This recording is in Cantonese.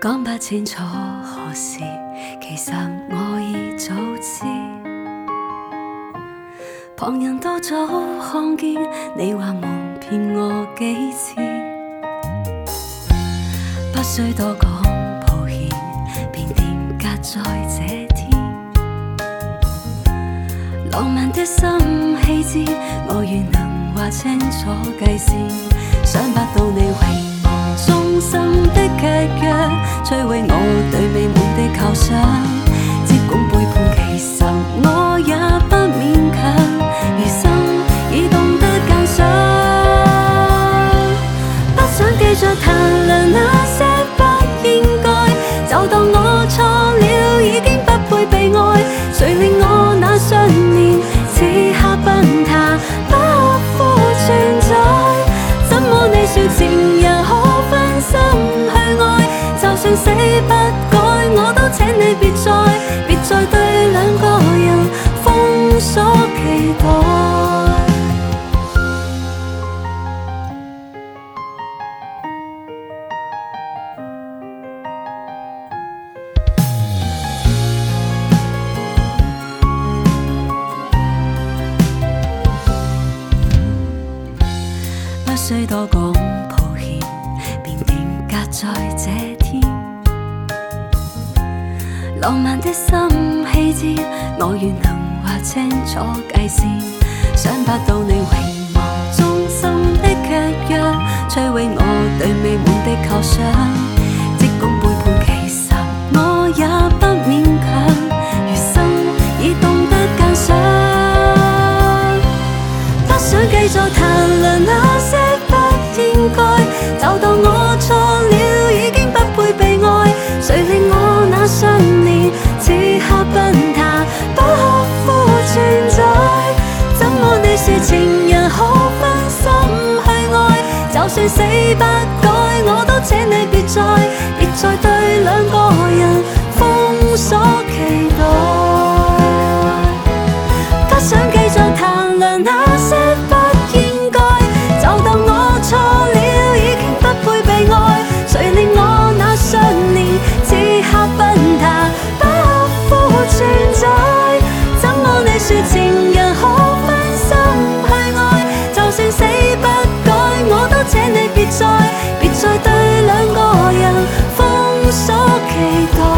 講不清楚何時，其實我已早知。旁人都早看見，你話瞞騙我幾次，不需多講抱歉，便定格在這天。浪漫的心氣節，我願能劃清楚界線，想不到你遺忘忠心的契約，摧毀我對美滿的構想。即管背叛，其實我也不勉強，餘生已懂得鑑賞。不想繼續談論那些不應該，就當我錯了，已經不配被愛。誰令我那雙年此刻崩塌，不復存在？怎麼你說情人可分心去愛？就算死不改，我都請你別再對兩個人封鎖期待。不需多講抱歉，便定格在這天。浪漫的心氣節，我願能劃清楚界線。想不到你遺忘忠心的契約，摧毀我對美滿的構想。即管背叛，其實我也不勉強，餘生已懂得鑑賞。不想繼續談論那些不應該，就當我錯了，已經不配被愛。誰令我那雙年此刻崩塌，不復存在？怎麼你說情人可分心去愛？就算死不改，我都請你別再對兩個人封鎖期待。不想繼續談論那些不應該，就當我錯了，已經不配被愛。誰令我那雙年此刻崩塌，不復存在？怎麼你說情人可分心去愛？就算死不改，我都請你別再對兩個人封鎖期待。